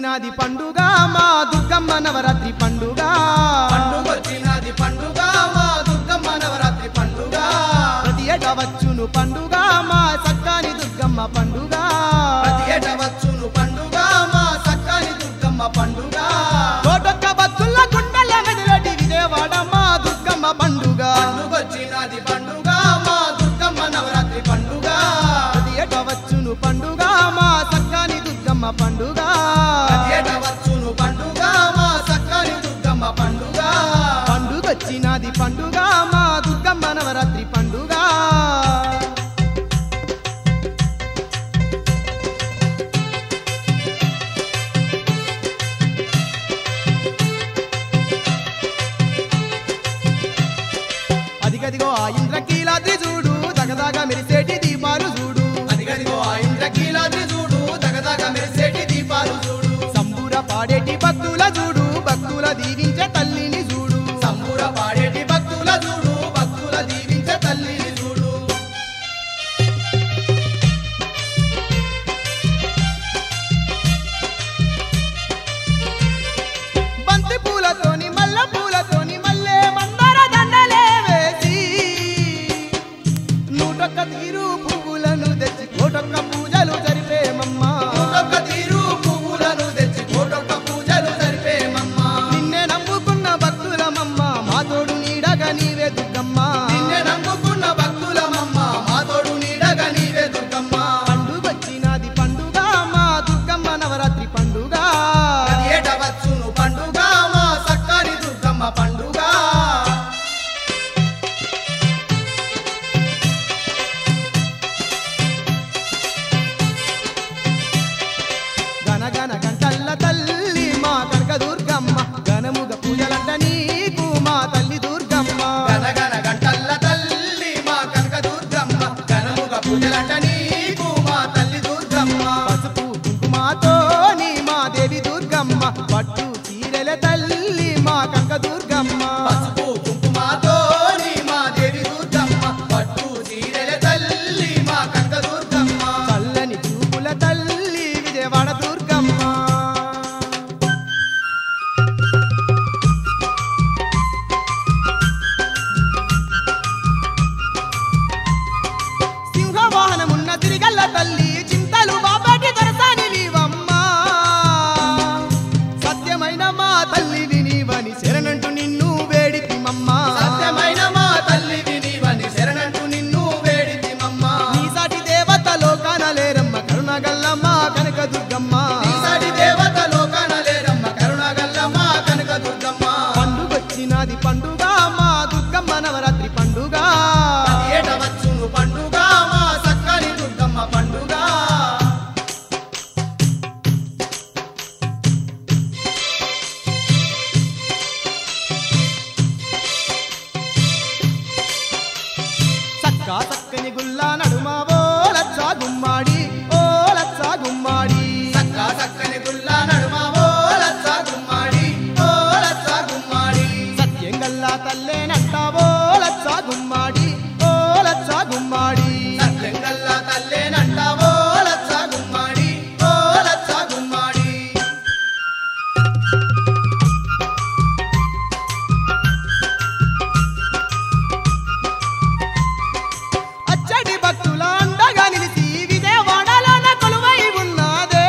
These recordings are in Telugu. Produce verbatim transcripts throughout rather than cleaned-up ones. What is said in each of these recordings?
వచ్చినది పండుగ మా దుర్గమ్మ నవరాత్రి పండుగ పండుగ వచ్చినది పండుగ మా దుర్గమ్మ నవరాత్రి పండుగ ప్రతి ఏటా వచ్చును పండుగ మా సక్కాని దుర్గమ్మ పండుగ ప్రతి ఏటా వచ్చును పండుగ మా సక్కాని దుర్గమ్మ పండుగ కోటొక్క భక్తుల గుండెల మెదలటి విజయవాడ మా దుర్గమ్మ పండుగ పండుగ వచ్చినది పండుగ మా దుర్గమ్మ నవరాత్రి పండుగ ప్రతి ఏటా వచ్చును పండుగ మా సక్కాని దుర్గమ్మ పండుగ ప్రతి ఏటా వచ్చును పండుగ మా సక్కాని దుర్గమ్మ పండుగ పండుగ వచ్చినది పండుగ మా దుర్గమ్మ నవరాత్రి పండుగ అదిగదిగో ఆ ఇంద్రకీలాద్రి చూడు దగదగ మెరిసేటి దీపాలు చూడు అదిగదిగో ఆ ఇంద్రకీలాద్రి చూడు దగదగ మెరిసేటి దీపాలు చూడు సంబూర పాడేటి భక్తుల చూడు భక్తుల దీవించే తల్లిని చూడు సంబూర పాడేటి భక్తుల చూడు భక్తుల దీవించే తల్లిని చూడు బంతి పూలతోని మల్ల పూలతోని మల్లె మందార దండలే వేసి నూటొక్క తీరు పువ్వులను తెచ్చి కోటొక్క పూజలు జరిపేమమ్మా కోటొక్క తీరు పువ్వులను తెచ్చి కోటొక్క పూజలు జరిపేమమ్మా నిన్నే నమ్ముకున్న భక్తులమమ్మ మా తోడు నీడగా నీవే దుర్గమ్మ నిన్నే నమ్ముకున్న భక్తులమమ్మ మా తోడు నీడగా నీవే దుర్గమ్మ పండుగ వచ్చినది పండుగ మా దుర్గమ్మ నవరాత్రి పండుగ ప్రతి ఏటా వచ్చును పండుగ మా సక్కాని దుర్గమ్మ పండుగ గనగన గంటల్ల తల్లి మా కనక దుర్గమ్మ గనముగ పూజలంట నీకు మా తల్లి దుర్గమ్మ గనగన గంటల్ల తల్లి మా కనక దుర్గమ్మ గనముగ పూజలంట నీకు మా తల్లి దుర్గమ్మ పసుపు కుంకుమతో నీ మా దేవి దుర్గమ్మ పట్టు చీరల తల్లి మా కనక దుర్గమ్మ పసుపు కుంకుమతో నీ మా దేవి దుర్గమ్మ పట్టు చీరెల తల్లి మా కనక దుర్గమ్మ చల్లని చూపుల తల్లి విజయవాడ దుర్గమ్మ సింహవాహనమున్న తిరిగల్ల తల్లి చింతలు బాబాటి దొరసాని నీవమ్మ సత్యమైన మా తల్లివి నీవని శరణంటూ నిన్ను వేడితిమమ్మ సత్యమైన మా తల్లివి నీవని శరణంటూ నిన్ను వేడితిమమ్మ నీ సాటి దేవత లోకాన లేరమ్మ కరుణగల్లమ్మ కనక దుర్గమ్మ ఈసారి దేవత లోకాన లేరమ్మ కరుణగల్లమ్మ కనక దుర్గమ్మ పండుగొచ్చినది పండుగ మా దుర్గమ్మ నవరాత్రి పండుగ ప్రతి ఏటా వచ్చును పండుగ మా సక్కాని దుర్గమ్మ పండుగ సక్కా సక్కని గుల్లా నడుమ ఓ లచ్చా గుమ్మాడి ఓ లచ్చా గుమ్మాడి సక్కా సక్కని గుల్ల నడుమ ఓ లచ్చ గుమ్మాడి ఓ లచ్చ గుమ్మాడి సత్యం గల్లా తల్లేనంట ఓ లచ్చా గుమ్మాడి ఓ లచ్చా గుమ్మాడి సత్యంగల్ల తల్లేనంట ఓ లచ్చ గుమ్మాడి ఓ లచ్చ గుమ్మాడి అచ్చటి భక్తుల అండగా నిలిచి విజయవాడలోన కొలువై ఉన్నదే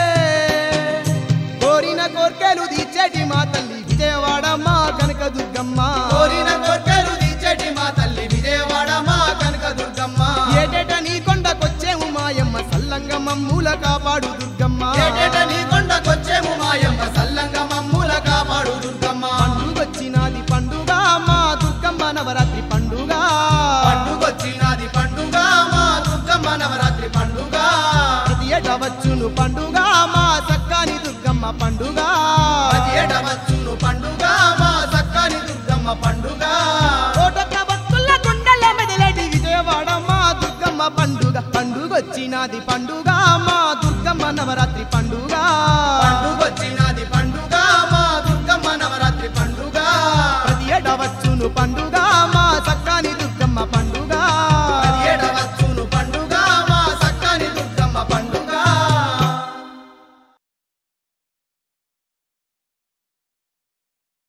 కోరిన కోర్కెలు తీర్చేటి మా తల్లి విజయవాడ మా కనక దుర్గమ్మ కోరిన కోర్కెలు తీర్చేటి మా తల్లి విజయవాడ మా కనక దుర్గమ్మ ఏటేట నీ కొండకొచ్చేము మాయమ్మ సల్లంగ మమ్ముల కాపాడు దుర్గమ్మ ఏటేట నీ కొండకొచ్చేము మాయమ్మ సల్లంగ మమ్ముల కాపాడు దుర్గమ్మ పండుగొచ్చినది పండుగ మా దుర్గమ్మ నవరాత్రి పండుగ పండుగొచ్చినది పండుగ మా దుర్గమ్మ నవరాత్రి పండుగ ప్రతి ఏటా వచ్చును పండుగ మా సక్కాని దుర్గమ్మ పండుగ ప్రతి ఏటా వచ్చును పండుగ మా సక్కాని దుర్గమ్మ పండుగ కోటొక్క భక్తుల గుండెల మెదలటి విజయవాడ మా దుర్గమ్మ పండుగ పండుగొచ్చినది పండుగ మా దుర్గమ్మ నవరాత్రి పండుగ పండుగొచ్చినది